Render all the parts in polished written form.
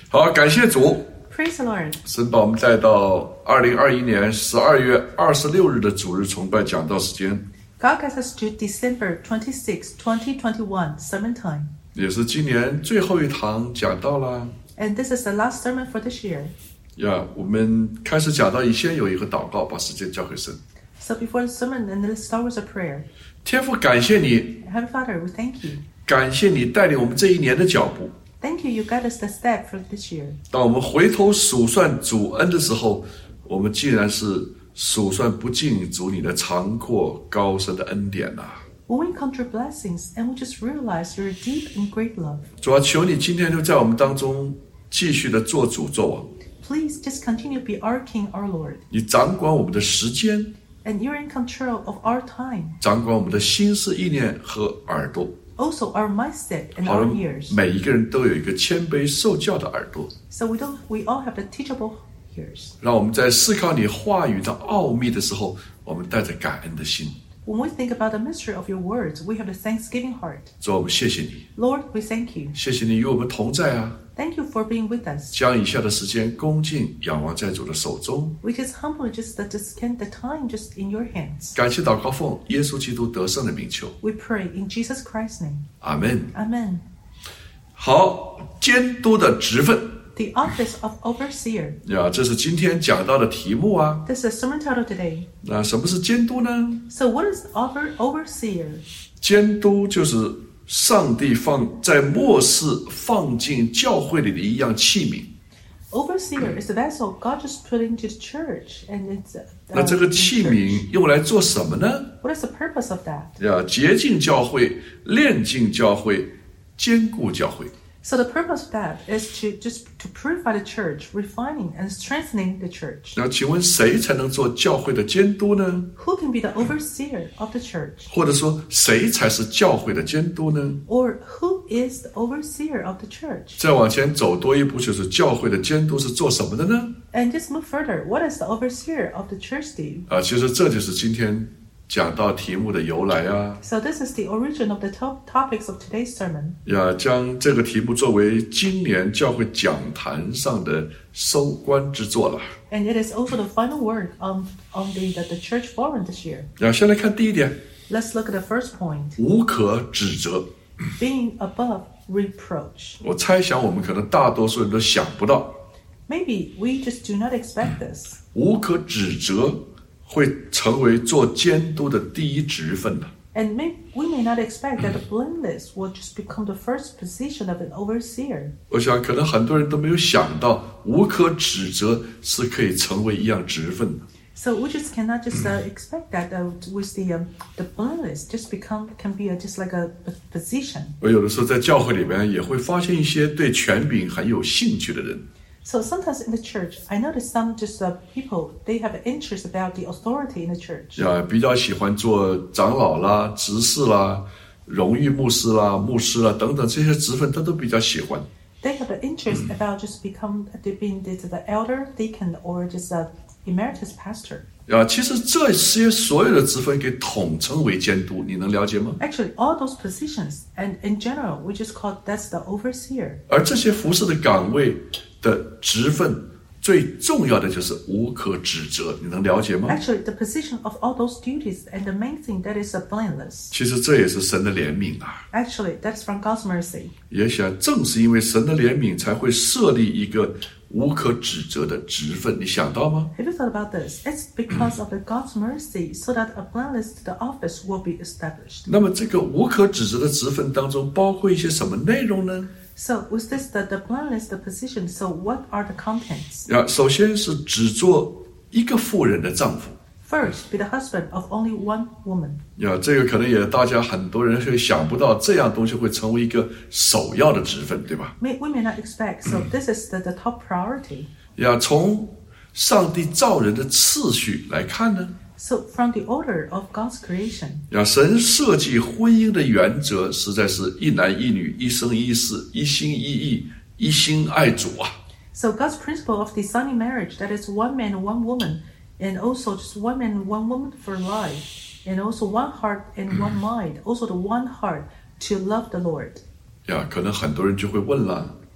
好，感谢主。 Praise the Lord. 神把我们带到2021年12月26日的主日崇拜讲道时间， God gets us to December 26, 2021, sermon time. 也是今年最后一堂讲道啦。 And this is the last sermon for this year. 我们开始讲道以前有一个祷告，把时间交给神。 So before the sermon, and let's start with a prayer. 天父，感谢你， Heavenly Father, we thank you. 感谢你带领我们这一年的脚步。 Thank you, you guide us the step for this year. 当我们回头数算主恩的时候，我们竟然是数算不尽主你的长阔高深的恩典呐、 When we count your blessings, and we just realize your deep and great love. 主啊，求你今天就在我们当中继续的做主做王， Please just continue to be our King, our Lord. 你掌管我们的时间， And you're in control of our time. 掌管我们的心思意念和耳朵， Also our mindset and 好 our 让 ears. 每一个人都有一个谦卑受教的耳朵， So we all have the teachable ears. 让我们在思考你话语的奥秘的时候，我们带着感恩的心。 When we think about the mystery of your words, we have a thanksgiving heart. 主啊，我们谢谢你， Lord, we thank you. 谢谢你与我们同在啊！ Thank you for being with us. 将以下的时间恭敬仰望在主的手中， We just humbly just spend the time just in your hands. 感谢祷告奉耶稣基督得胜的名求， We pray in Jesus Christ's name. 阿门。 Amen. 好，监督的职分 The office of overseer. 这是今天讲到的题目啊。 This is the sermon title today. 那什么是监督呢？ So what is overseer? 监督就是上帝在末世放进教会里的一样器皿。 Overseer is the vessel God just put into the church, and it's 那这个器 in 皿 church. 用来做什么呢？ What is the purpose of that? 洁净教会、炼净教会、坚固教会。 So the purpose of that is to purify the church, refining and strengthening the church. 那请问谁才能做教会的监督呢？ Who can be the overseer of the church? 或者说谁才是教会的监督呢？ Or who is the overseer of the church? 再往前走多一步，就是教会的监督是做什么的呢？ And just move further, what is the overseer of the church do? 其实这就是今天讲到题目的由来啊。 So this is the origin of the topics of today's sermon. 将这个题目作为今年教会讲坛上的收官之作了。 And it is also the final word on the church forum this year. 先来看第一点， Let's look at the first point. 无可指责。 Being above reproach. 我猜想我们可能大多数人都想不到， Maybe we just do not expect this. 无可指责会成为做监督的第一职分的。 And we may not expect that the blameless will just become the first position of an overseer. 我想可能很多人都没有想到，无可指责是可以成为一样职分的。 So we just cannot just expect that with the blameless just can be just like a position. 我有的时候在教会里面也会发现一些对权柄很有兴趣的人。 So sometimes in the church, I notice some just people, they have an interest about the authority in the church. 比较喜欢做长老啦、执事啦、荣誉牧师啦、牧师啦等等这些职分，他都比较喜欢。 They have an interest about just being the elder, deacon, or just emeritus pastor. 其实这些所有的职分给统称为监督，你能了解吗？ Actually, all those positions, and in general, we just call that's the overseer. 而这些服侍的岗位的职分，最重要的就是无可指责，你能了解吗？ Actually, the position of all those duties and the main thing that is blameless. 其实这也是神的怜悯啊！ Actually, that's from God's mercy. 也想正是因为神的怜悯，才会设立一个无可指责的职分，你想到吗？ Have you thought about this? It's because of the God's mercy, so that a blameless the office will be established. 那么这个无可指责的职分当中，包括一些什么内容呢？ So with this, the blameless the position. So what are the contents? 首先是只做一个妇人的丈夫。 First, be the husband of only one woman. 这个可能也大家很多人会想不到，这样东西会成为一个首要的职分，对吧？ We may not expect. So this is the top priority. 从上帝造人的次序来看呢， So from the order of God's creation. 神设计婚姻的原则实在是一男一女，一生一世，一心一意，一心爱主啊。 So God's principle of designing marriage, that is one man and one woman, and also just one man and one woman for life, and also one heart and one mind, also the one heart to love the Lord. 可能很多人就会问了，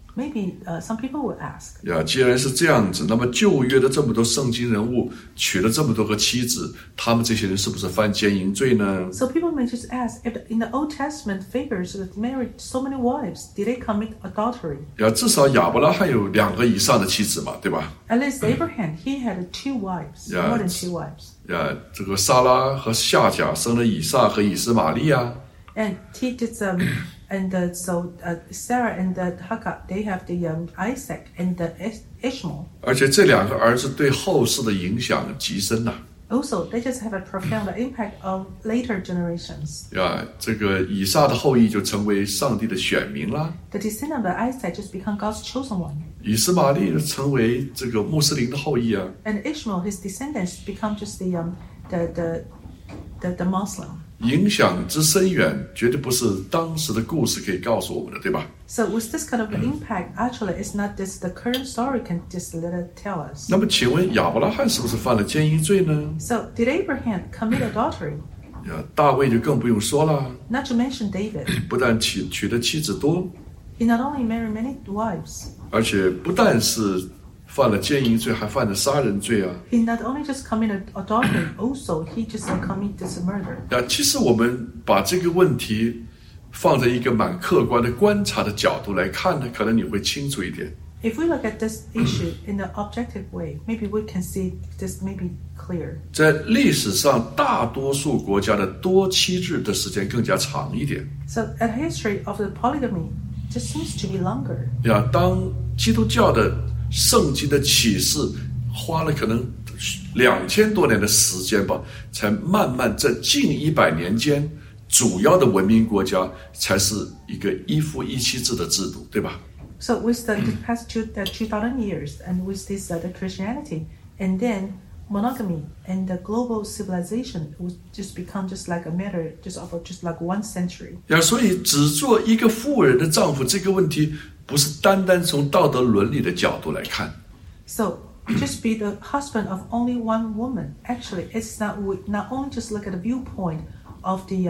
Maybe some people will ask, 呀，既然是这样子，那么旧约的这么多圣经人物娶了这么多个妻子，他们这些人是不是犯奸淫罪呢？ so people may just ask, if in the Old Testament figures that married so many wives, did they commit adultery? 呀，至少亚伯拉罕有2个以上的妻子嘛，对吧？ At least Abraham, he had 2 wives, Yeah, more than it's- 2 wives. 呀，这个撒拉和夏甲生了以撒和以实玛利啊。 And he did so Sarah and Hagar, they have the Isaac and the Ishmael. 而且这2个儿子对后世的影响极深呐、 Also, they just have a profound impact on later generations. 呀，这个以撒的后裔就成为上帝的选民啦， The descendant of Isaac just become God's chosen one. 以实玛利就成为这个穆斯林的后裔啊。 And Ishmael, his descendants, become just the Muslim. 影响之深远，绝对不是当时的故事可以告诉我们的，对吧？ So with this kind of impact, actually, it's not this the current story can just let it tell us. 那么，请问亚伯拉罕是不是犯了奸淫罪呢？ So did Abraham commit adultery? 呀，大卫就更不用说了， Not to mention David. 不但娶的妻子多， He not only married many wives, 而且不但是犯了奸淫罪，还犯了杀人罪啊！ he not only just committed adultery, also he just committed this murder. 呀，其实我们把这个问题放在一个蛮客观的观察的角度来看呢，可能你会清楚一点。 If we look at this issue in an objective way, maybe we can see this maybe clear. 在历史上，大多数国家的多妻制的时间更加长一点。 So at history of the polygamy just seems to be longer. 呀，当基督教的圣经的启示花了可能2000多年的时间吧，才慢慢这近100年间，主要的文明国家才是一个一夫一妻制的制度，对吧？ So with the past 2,000 years and with this the Christianity and then monogamy and the global civilization would just become just like a matter just of just like 1 century. 呀，所以只做一个妇人的丈夫这个问题，不是单单从道德伦理的角度来看。 So just be the husband of only one woman. Actually, it's not only just look at the viewpoint of the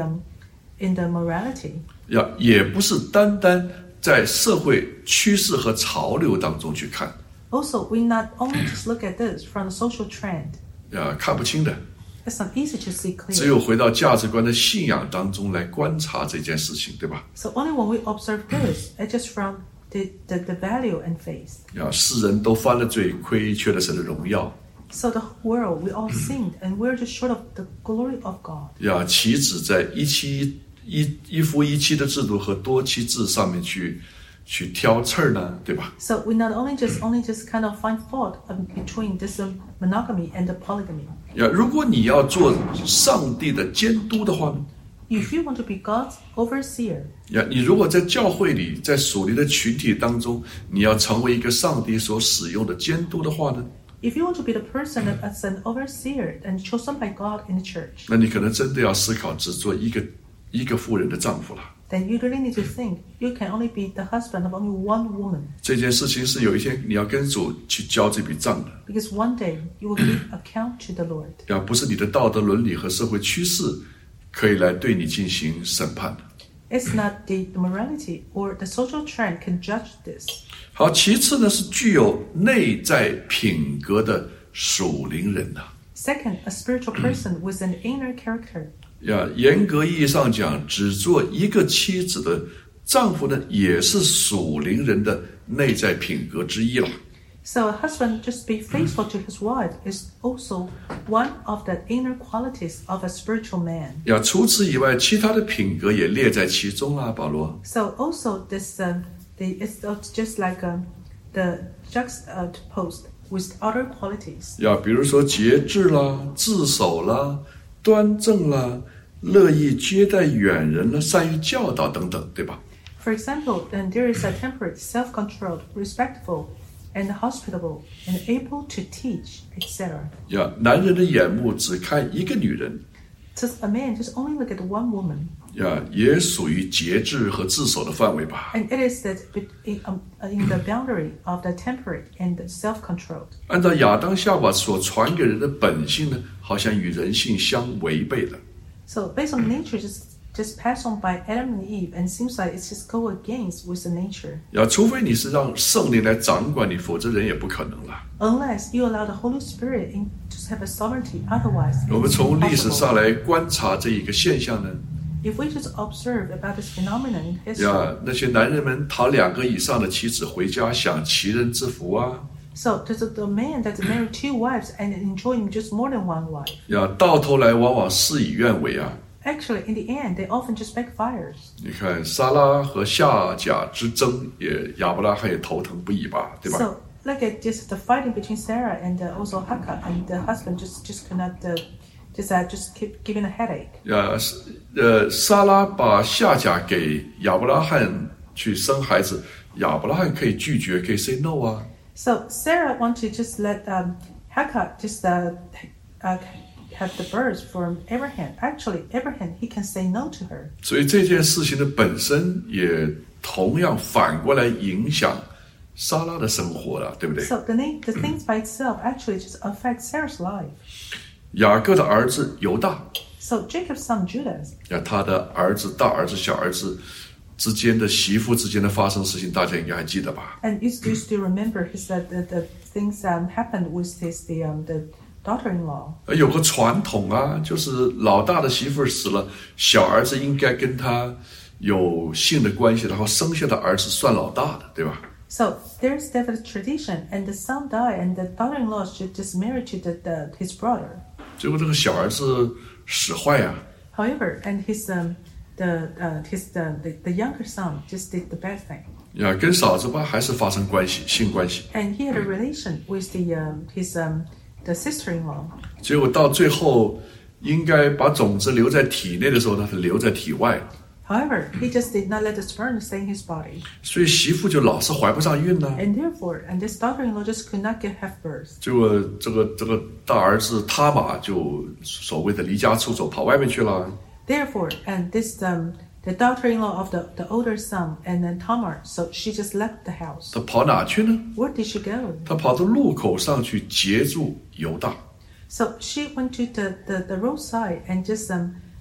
in the morality. 呀，也不是单单在社会趋势和潮流当中去看。 Also, we not only just look at this from the social trend. 呀，看不清的。 It's not easy to see 只 clear. 有回到价值观的信仰当中来观察这件事情，对吧？ So only when we observe this, it's just from the value and faith. 呀，世人都犯了罪，亏缺了神的荣耀。 So the world, we all sinned, and we're just short of the glory of God. 呀，妻子在一夫一妻的制度和多妻制上面去挑刺儿呢，对吧？ So we not only just kind of find fault between this monogamy and the polygamy. 呀，如果你要做上帝的监督的话呢？ If you want to be God's overseer, 呀，你如果在教会里，在属灵的群体当中，你要成为一个上帝所使用的监督的话呢？ if you want to be the person as an overseer and chosen by God in the church, 那你可能真的要思考，只做一个妇人的丈夫了。 then you really need to think you can only be the husband of only one woman. 这件事情是有一天你要跟主去交这笔账的。 Because one day you will give account to the Lord. 呀，不是你的道德伦理和社会趋势可以来对你进行审判的。 It's not the morality or the social trend can judge this. 好，其次呢是具有内在品格的属灵人呐。 Second, a spiritual person with an inner character. 呀，严格意义上讲，只做一个妻子的丈夫呢，也是属灵人的内在品格之一了。 So a husband just be faithful to his wife is also one of the inner qualities of a spiritual man. 呀，除此以外，其他的品格也列在其中啊，保罗。 So also this it's just like the juxtaposed with other qualities. 呀，比如说节制啦、自守啦、端正啦、乐意接待远人啦、善于教导等等，对吧？ For example, then there is a temperate, self-controlled, respectful, and hospitable, and able to teach, etc. 呀，男人的眼目只看一个女人， Just a man just only look at one woman, 呀，也属于节制和自守的范围吧。 and it is that in the boundary of the temperate and the self-controlled. 按照亚当夏娃所传给人的本性呢，好像与人性相违背的。 So based on nature, just just passed on by Adam and Eve, and seems like it's just go against with the nature. 除非你是让圣灵来掌管你，否则人也不可能了。 Unless you allow the Holy Spirit to have a sovereignty, otherwise. 我们从历史上来观察这一个现象呢。 If we just observe about this phenomenon in history. 那些男人们讨2个以上的妻子回家，享其人之福啊。 So there's the man that's married 2 wives and enjoying just more than 1 wife. 到头来往往事与愿违啊。 Actually, in the end, they often just backfires. 你看撒拉和夏甲之争，亚伯拉罕也头疼不已吧，对吧？ So look at just the fighting between Sarah and also Hagar, and the husband just cannot just keep giving a headache. 撒拉把夏甲给亚伯拉罕去生孩子，亚伯拉罕可以拒绝，可以 say no 啊。 So Sarah wanted to just let Hagar just have the birth from Abraham. Actually, Abraham, he can say no to her. 所以这件事情的本身也同样反过来影响撒拉的生活了，对不对？ So the things by itself actually just affect Sarah's life. 雅各的儿子犹大， So Jacob's son Judah. 他的儿子、大儿子、小儿子之间的媳妇之间的发生事情，大家应该还记得吧？ And you still remember the things happened with the daughter-in-law. 有个传统啊，就是老大的媳妇死了，小儿子应该跟他有性的关系，然后生下的儿子算老大的，对吧？ So there's definitely tradition, and the son died, and the daughter-in-law should just marry to his brother. 结果这个小儿子使坏呀。 However, and the younger son just did the bad thing. 跟嫂子吧还是发生关系，性关系。 And he had a relation with the sister-in-law. 结果到最后，应该把种子留在体内的时候呢，他留在体外。 However, he just did not let the sperm stay in his body. 所以媳妇就老是怀不上孕呢。 And therefore, and this daughter-in-law just could not have birth. 结果这个大儿子他玛就所谓的离家出走，跑外面去了。 Therefore, and this the daughter-in-law of the older son, and then Tamar, so she just left the house. 他跑哪去呢？ Where did she go? 他跑到路口上去截住犹大。 So she went to the roadside and just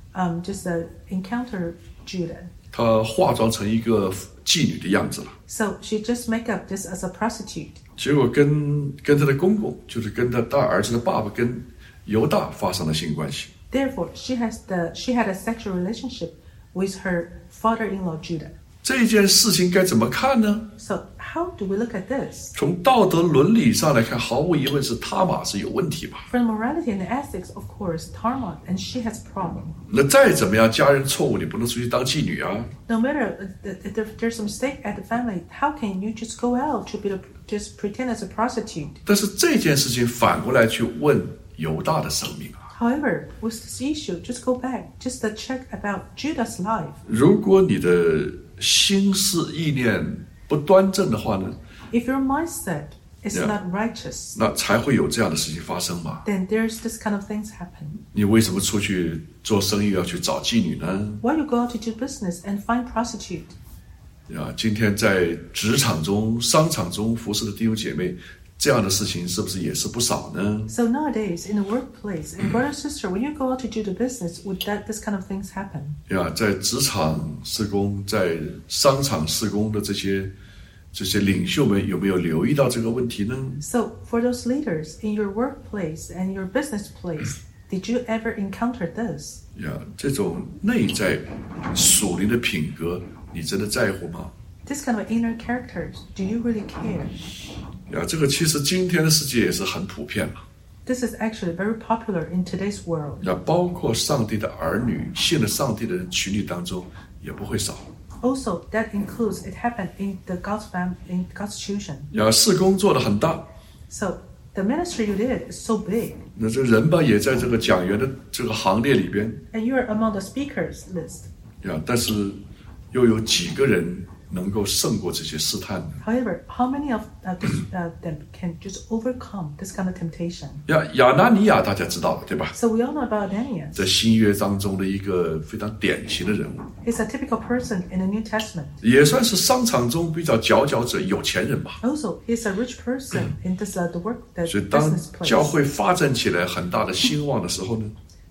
encountered Judah. 他化妆成一个妓女的样子了。 So she just make up this as a prostitute. 结果跟他的公公，就是跟他大儿子的爸爸跟犹大发生了性关系。 Therefore, she had a sexual relationship with her father-in-law Judah. 这件事情该怎么看呢？ So how do we look at this? 从道德伦理上来看，毫无疑问是他玛是有问题吧。 From morality and ethics, of course, Tamar, and she has a problem. 那再怎么样，家人错误，你不能出去当妓女啊。 No matter if there's a mistake at the family, how can you just go out to just pretend as a prostitute? 但是这件事情反过来去问犹大的生命啊。 However, with this issue, just go back, just to check about Judah's life. 如果你的心思意念不端正的话呢， If your mindset is Yeah. not righteous, 那才会有这样的事情发生嘛。 then there's this kind of things happen. 你为什么出去做生意要去找妓女呢？ Why you go out to do business and find prostitute? 今天在职场中、商场中服侍的弟兄姐妹，这样的事情是不是也是不少呢？ So nowadays, in the workplace, and brother and sister, when you go out to do the business, would this kind of things happen? 在职场施工、在商场施工的这些领袖们，有没有留意到这个问题呢？ So for those leaders in your workplace and your business place, did you ever encounter this? 这种内在属灵的品格，你真的在乎吗？ This kind of inner characters, do you really care? 这个其实今天的世界也是很普遍嘛。 This is actually very popular in today's world. 包括上帝的儿女，信了上帝的人群体当中也不会少。 Also, that includes it happened in God's children. 事工做得很大。 So the ministry you did is so big. 那这人吧也在这个讲员的这个行列里边。 And you are among the speakers list. 但是又有几个人能够胜过这些试探呢？ However, how many of them can just overcome this kind of temptation? 亚拿尼亚大家知道的，对吧？ So we all know about Ananias. 在新约当中的一个非常典型的人物， He's a typical person in the New Testament. 也算是商场中比较佼佼者、有钱人吧。 Also, he's a rich person in the 所以当 business 教 place. 会发展起来很大的兴旺的时候呢，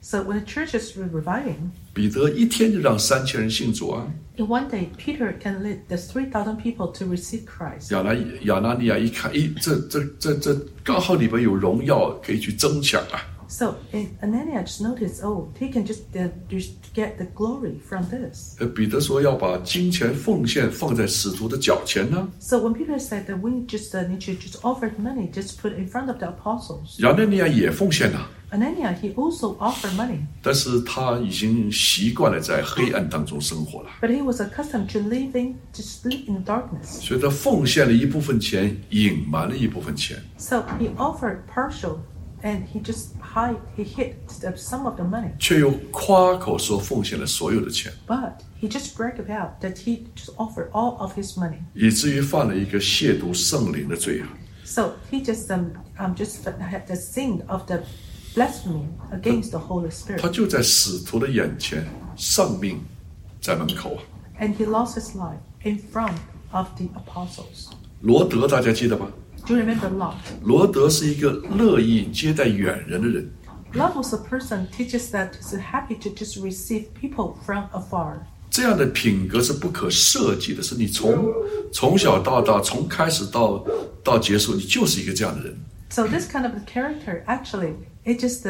So when the church is reviving, 彼得一天就让3000人信主啊。 in one day, Peter can lead the 3,000 people to receive Christ. 亚拿尼亚一看，这刚好里边有荣耀，可以去争抢啊。 So Ananias just noticed, he can just get the glory from this. 彼得说要把金钱奉献放在使徒的脚前呢。 So when Peter said that we just need to just offer money, just put in front of the apostles. 亚拿尼亚也奉献了。 Ananias, he also offered money. 但是他已经习惯了在黑暗当中生活了。 But he was accustomed to just live in darkness. 所以他奉献了一部分钱，隐瞒了一部分钱。 So he offered partial, and he hid some of the money. 却又夸口说奉献了所有的钱。 But he just bragged about that he just offered all of his money. 以至于犯了一个亵渎圣灵的罪啊。 So he just had the sin of the blasphemy against the Holy Spirit. 他就在使徒的眼前丧命在门口啊。 And he lost his life in front of the apostles. 罗德大家记得吗？ Do you remember Lot? 罗德是一个乐意接待远人的人。 Lot was a person teaches that is happy to just receive people from afar. 这样的品格是不可设计的，是你从小到大，从开始到结束，你就是一个这样的人。 So this kind of character actually it just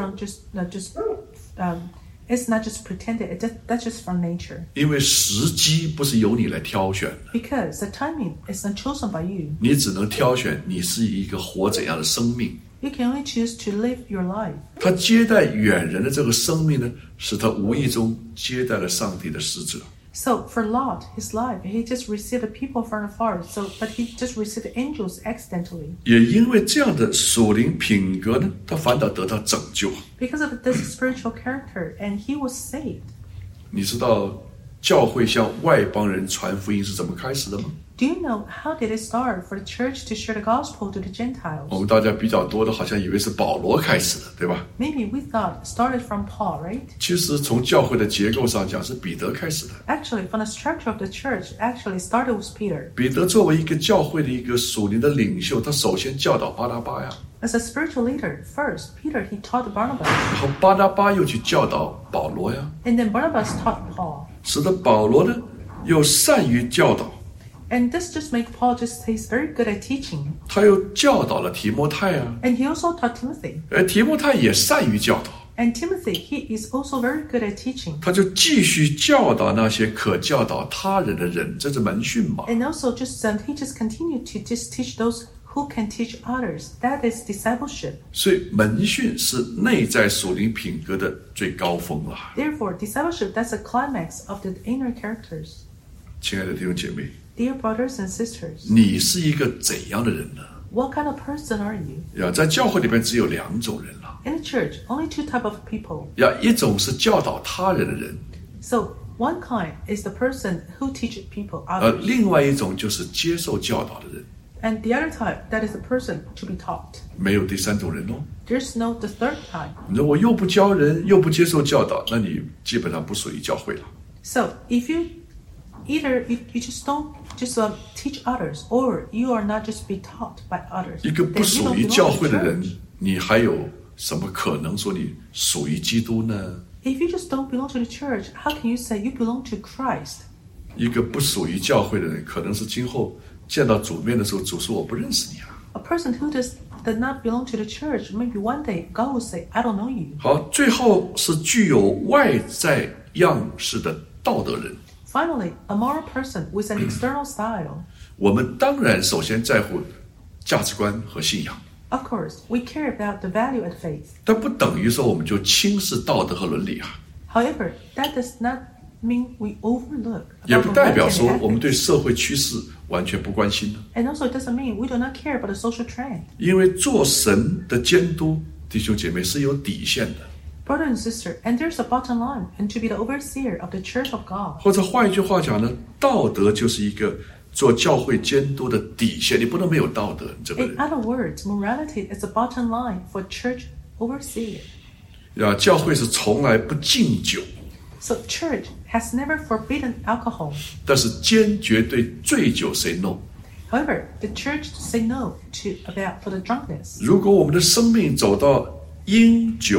it's not just pretended. That's just from nature. 因为时机不是由你来挑选的。 Because the timing is not chosen by you. 你只能挑选你是一个活怎样的生命。 You can only choose to live your life. 他接待远人的这个生命呢，使他无意中接待了上帝的使者。 So for Lot, his life, he just received people from afar. But he just received angels accidentally. 也因为这样的属灵品格呢，他反倒得到拯救。 Because of this spiritual character, and he was saved. 你知道教会向外邦人传福音是怎么开始的吗？ Do you know how did it start for the church to share the gospel to the Gentiles? 我们大家比较多的好像以为是保罗开始的，对吧？ Maybe we thought it started from Paul, right? 其实从教会的结构上讲，是彼得开始的。 Actually, from the structure of the church, actually started with Peter. 彼得作为一个教会的一个属灵的领袖，他首先教导巴拿巴呀， As a spiritual leader, first Peter he taught Barnabas, 然后巴拿巴又去教导保罗呀， and then Barnabas taught Paul. 使得保罗呢又善于教导， And this just makes Paul just he's very good at teaching. 他又教导了提摩太啊， And he also taught Timothy. 而提摩太也善于教导， And Timothy, he is also very good at teaching. 他就继续教导那些可教导他人的人，这是门训嘛。 And also just he just continued to just teach those who can teach others. That is discipleship. 所以门训是内在属灵品格的最高峰了。 Therefore, discipleship, that's the climax of the inner characters. 亲爱的弟兄姐妹， Dear brothers and sisters, 你是一个怎样的人呢？ what kind of person are you? 在教会里面只有2种人了。 In the church, only two type of people. 一种是教导他人的人， So one kind is the person who teaches people others. 另外一种就是接受教导的人。 And the other type, that is the person to be taught. 没有第3种人哦。 There's no the third type. 你说我又不教人，又不接受教导，那你基本上不属于教会了。 So if you either you just don't just teach others, or you are not just be taught by others, 一个 then 不 you 属 don't 于 belong 教 to 会 the 的人 church.， 你还有什么可能说你属于基督呢？ If you just don't belong to the church, how can you say you belong to Christ? 一个不属于教会的人，可能是今后见到主面的时候，主说我不认识你啊。 A person who does not belong to the church, maybe one day God will say, I don't know you. 好，最后是具有外在样式的道德人。 Finally, a moral person with an external style. 我们当然首先在乎价值观和信仰， Of course, we care about the value and faith. 但不等于说我们就轻视道德和伦理啊， However, that does not mean we overlook 也 about 不代 morality 表说 and 我们 ethics. 对社会趋势完全不关心的。 And also, it doesn't mean we do not care about the social trend. 因为做神的监督，弟兄姐妹是有底线的。 Brother and sister, and there's a bottom line, and to be the overseer of the church of God. 或者换一句话讲呢，道德就是一个做教会监督的底线，你不能没有道德，你这个 In 人。 other words, morality is the bottom line for church overseer. 教会是从来不禁酒， So church has never forbidden alcohol. 但是坚决对醉酒 say no。 However, the church say no for the drunkenness. 如果我们的生命走到因酒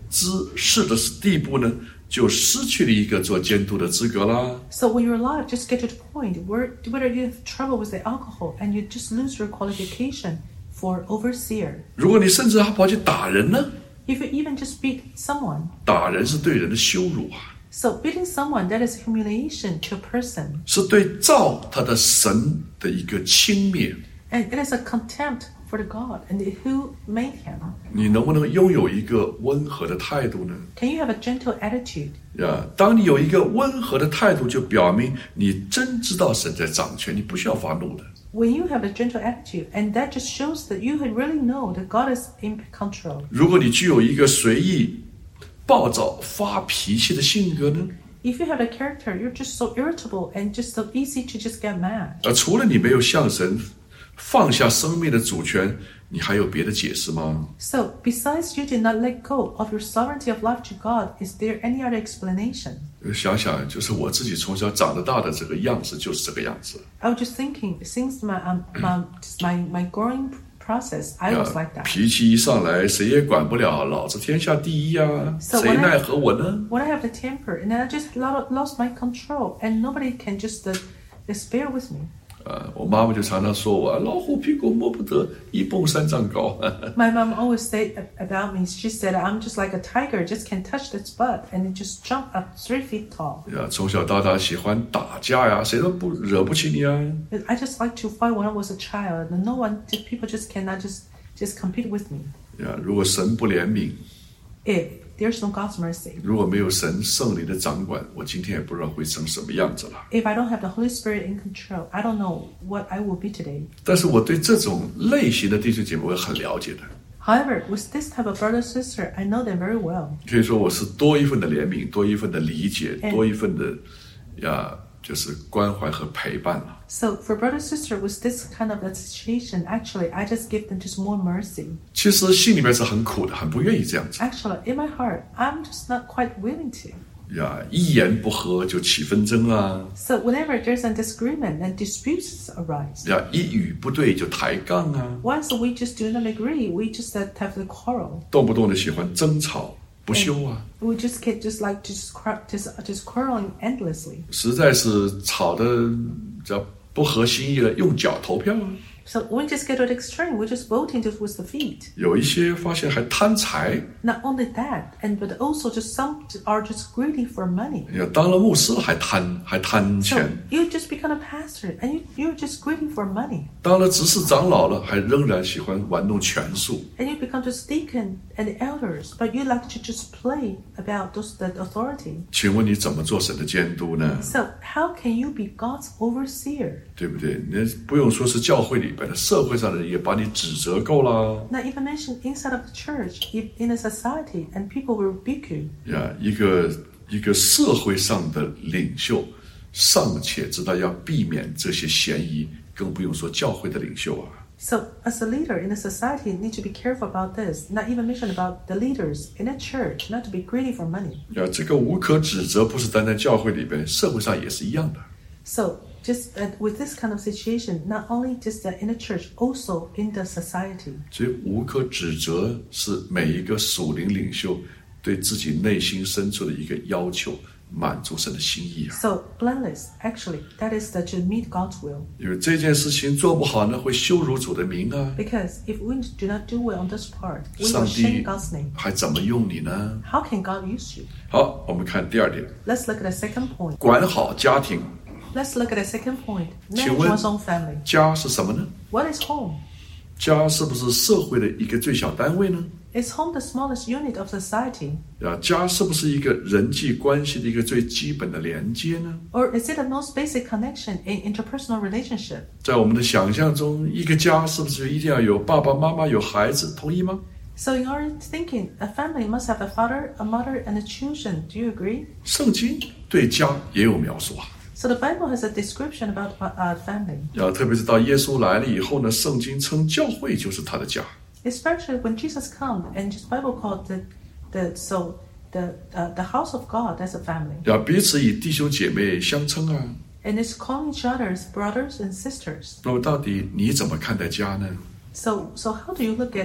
知识的地步呢，就失去了一个做监督的资格啦。 So when your life just get to the point whether you have trouble with the alcohol and you just lose your qualification for overseer. 如果你甚至还跑去打人呢？ If you even just beat someone. 打人是对人的羞辱啊。 So beating someone, that is humiliation to a person. 是对造他的神的一个轻蔑。 And it is a contempt for the God and who made him. 你能不能拥有一个温和的态度呢？ Can you have a gentle attitude? 当你有一个温和的态度，就表明你真知道神在掌权，你不需要发怒的。 When you have a gentle attitude, and that just shows that you really know that God is in control. 如果你具有一个随意、暴躁、发脾气的性格呢？ If you have a character, you're just so irritable and just so easy to just get mad. 除了你没有向神放下生命的主权，你还有别的解释吗？ So, besides you did not let go of your sovereignty of life to God, is there any other explanation? 想想，就是我自己从小长得大的这个样子，就是这个样子。 I was just thinking, since my growing process, I was like that. 脾气一上来，谁也管不了，老子天下第一啊， So 谁奈何我呢？ When I have the temper, and then I just lost my control, and nobody can just despair with me. 我妈妈就常常说我老虎屁股摸不得，一蹦3丈高。 My mom always said about me, she said I'm just like a tiger, just can't touch its butt, and it just jump up 3 feet tall. 从小到大喜欢打架呀，谁都惹不起你啊。 I just like to fight when I was a child, and people just cannot just compete with me. 如果神不怜悯， If there's no God's mercy. 如果没有神圣灵的掌管，我今天也不知道会成什么样子了。 If I don't have the Holy Spirit in control, I don't know what I will be today. 但是我对这种类型的弟兄姐妹我很了解的。 However, with this type of brother sister, I know them very well. 可以说我是多一份的怜悯，多一份的理解， 多一份的就是关怀和陪伴了。 So for brother sister, with this kind of a situation, actually, I just give them just more mercy. 其实心里面是很苦的，很不愿意这样子。 Actually, in my heart, I'm just not quite willing to. 一言不合就起纷争啊。 So whenever there's a disagreement and disputes arise, 一语不对就抬杠啊。 once we just do not agree, we just have the quarrel. 动不动的喜欢争吵不休啊。 We just get just quarreling endlessly. 实在是吵得叫不合心意了，用脚投票啊。 So when we just get to the extreme, we just voting just with the feet. 有一些发现还贪财。 Not only that, but also just some are just greedy for money. 当了牧师了还贪 So 钱。 you just become a pastor and you're just greedy for money. 当了执事长老了，还仍然喜欢玩弄权术。 And you become just deacon and elders, but you like to just play about the authority. 请问你怎么做神的监督呢？ So how can you be God's overseer? 对不对？你不用说是教会里边的，社会上的人也把你指责够了。 Not even mention inside of the church, in a society, and people will rebuke you. 一个社会上的领袖，尚且知道要避免这些嫌疑，更不用说教会的领袖啊。 So as a leader in a society, you need to be careful about this. Not even mention about the leaders in a church, not to be greedy for money. 这个无可指责，不是单单教会里边，社会上也是一样的。 So just with this kind of situation, not only just in the church, also in the society. 所以无可指责是每一个属灵领袖对自己内心深处的一个要求，满足神的心意啊。 So blameless, actually, that is to meet God's will. 因为这件事情做不好呢，会羞辱主的名啊。 Because if we do not do well on this part, we 上 will 帝 shame God's name. 还怎么用你呢？ How can God use you? 好，我们看第二点， Let's look at the second point. 管好家庭。 Let's look at the second point. 请 Manage 问 one's own family. 家是什么呢？ What is home? 家是不是社会的一个最小单位呢？ Is home the smallest unit of society? 家是不是一个人际关系的一个最基本的连接呢？ Or is it the most basic connection in interpersonal relationship? 在我们的想象中，一个家是不是一定要有爸爸妈妈、有孩子？同意吗？ So in our thinking, a family must have a father, a mother, and a children. Do you agree? 圣经对家也有描述啊。 So the Bible has a description about family. 特别是到耶稣来了以后呢，圣经称教会就是他的家。 Especially when Jesus comes, and the Bible called the house of God as a family. 彼此以弟兄姐妹相称啊。 And it's calling each other as brothers and sisters. 那么到底你怎么看待家呢？ So how do you look at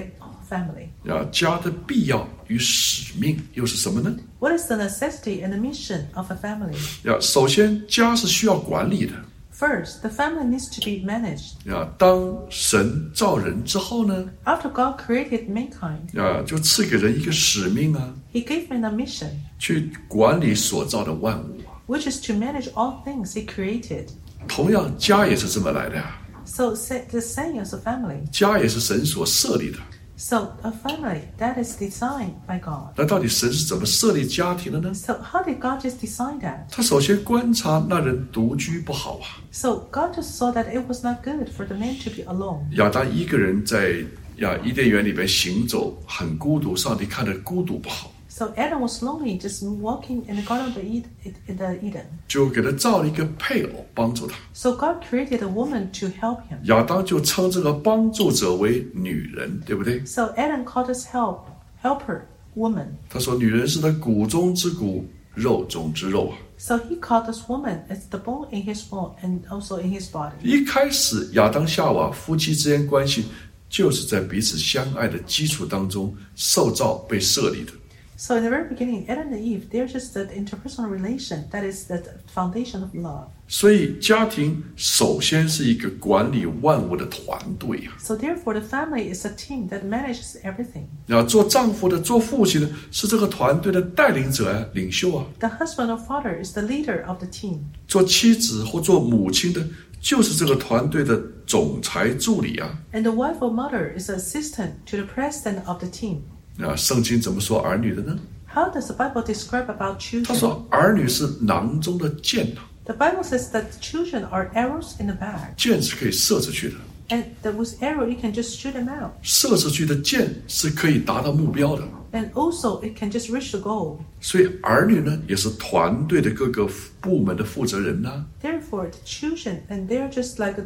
family. 家的必要与使命又是什么呢？ What is the necessity and the mission of a family? 首先，家是需要管理的。 First, the family needs to be managed. 当神造人之后呢， After God created mankind, 就赐给人一个使命啊， He gave man a mission, 去管理所造的万物。 which is to manage all things He created. 同样，家也是这么来的呀。 So the same as a family. 家也是神所设立的。 So a family that is designed by God. 那到底神是怎么设立家庭的呢？ So how did God just design that? 他首先观察那人独居不好啊。 So God just saw that it was not good for the man to be alone. 亚当一个人在伊甸园里边行走，很孤独，上帝看着孤独不好， So Adam was lonely just walking in the Garden of Eden. 就给他造了一个配偶帮助他。 So God created a woman to help him. 亚当就称这个帮助者为女人，对不对？ So Adam called his helper woman. 他说女人是他骨中之骨，肉中之肉啊。 So he called this woman as the bone in his bone and also in his body. 一开始亚当夏娃夫妻之间关系就是在彼此相爱的基础当中受造被设立的。 So in the very beginning, Adam and Eve, they're just the interpersonal relation that is the foundation of love. 所以家庭首先是一个管理万物的团队啊。 So therefore, the family is a team that manages everything. 做丈夫的、做父亲的是这个团队的带领者啊、领袖啊。 The husband or father is the leader of the team. 做妻子或做母亲的，就是这个团队的总裁助理啊。 And the wife or mother is the assistant to the president of the team. 圣经怎么说儿女的呢？ How does the Bible describe about 他 children? 说儿女是囊中的箭啊， The Bible says that children are arrows in the bag. 箭是可以射出去的， And with arrow, you can just shoot them out. 射出去的箭是可以达到目标的。 And also, it can just reach the goal. 所以儿女呢，也是团队的各个部门的负责人呐、 Therefore, the children, and they're just like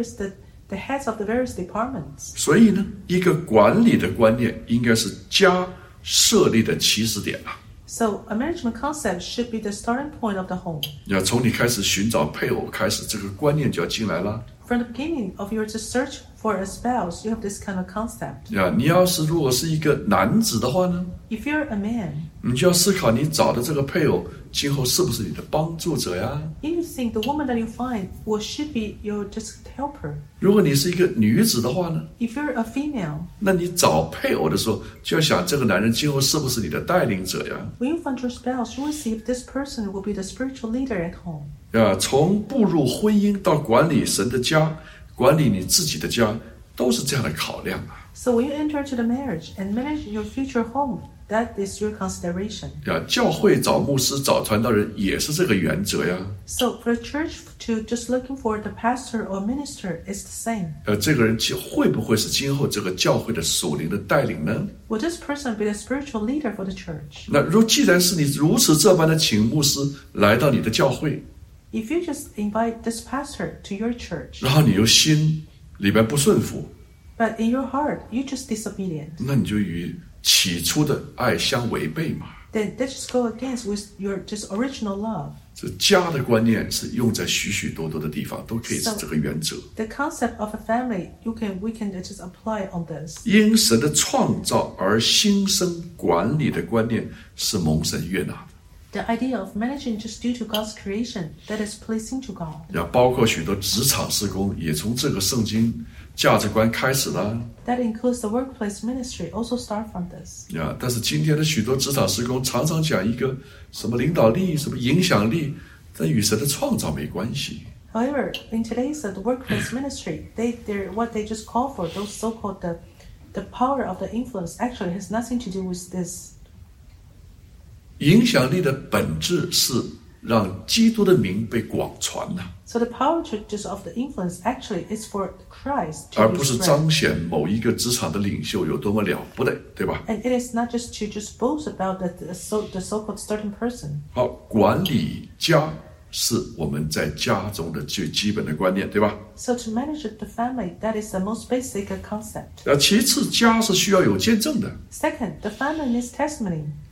the heads of the various departments. 所以呢，一个管理的观念应该是家设立的起始点啊。 So, a management concept should be the starting point of the home. 从你开始寻找配偶开始，这个观念就要进来了。 From the beginning of your search for a spouse, you have this kind of concept. 你要是如果是一个男子的话呢， If you're a man, 你就要思考你找的这个配偶今后是不是你的帮助者呀？ you think the woman that you find should be your just helper. 如果你是一个女子的话呢， If you're a female, 那你找配偶的时候就要想这个男人今后是不是你的带领者呀？ when you find your spouse, you will see if this person will be the spiritual leader at home. 从步入婚姻到管理神的家，管理你自己的家，都是这样的考量啊。 So when you enter into the marriage and manage your future home, that is your consideration. 教会找牧师、找传道人也是这个原则呀。 So for the church to just looking for the pastor or minister is the same. 这个人会不会是今后这个教会的属灵的带领呢？ Will this person be the spiritual leader for the church? 那既然是你如此这般的请牧师来到你的教会， If you just invite this pastor to your church, 然后你又心里边不顺服， but in your heart you just disobedient, 那你就与起初的爱相违背嘛。 then that just go against with your just original love. 这家的观念是用在许许多多的地方，都可以是这个原则。 The concept of a family, we can just apply on this. 因神的创造而兴生管理的观念是蒙神悦纳的。 The idea of managing just due to God's creation that is pleasing to God. 包括许多职场事工也从这个圣经价值观开始了。 That includes the workplace ministry, also start from this. 但是今天的许多职场事工常常讲一个什么领导力、什么影响力，这与神的创造没关系。 However, in today's the workplace ministry, what they just call for, those so-called the power of the influence, actually has nothing to do with this. 影响力的本质是让基督的名被广传呐、 So the power just of the influence actually is for Christ 而 to 不 be 是 spread. 彰显某一个职场的领袖有多么了不得，对吧？ And it is not just to just boast about the so-called certain person. 好，管理家是我们在家中的最基本的观念，对吧？ So to manage the family, that is the most basic concept. 其次，家是需要有见证的。 Second, the family needs testimony.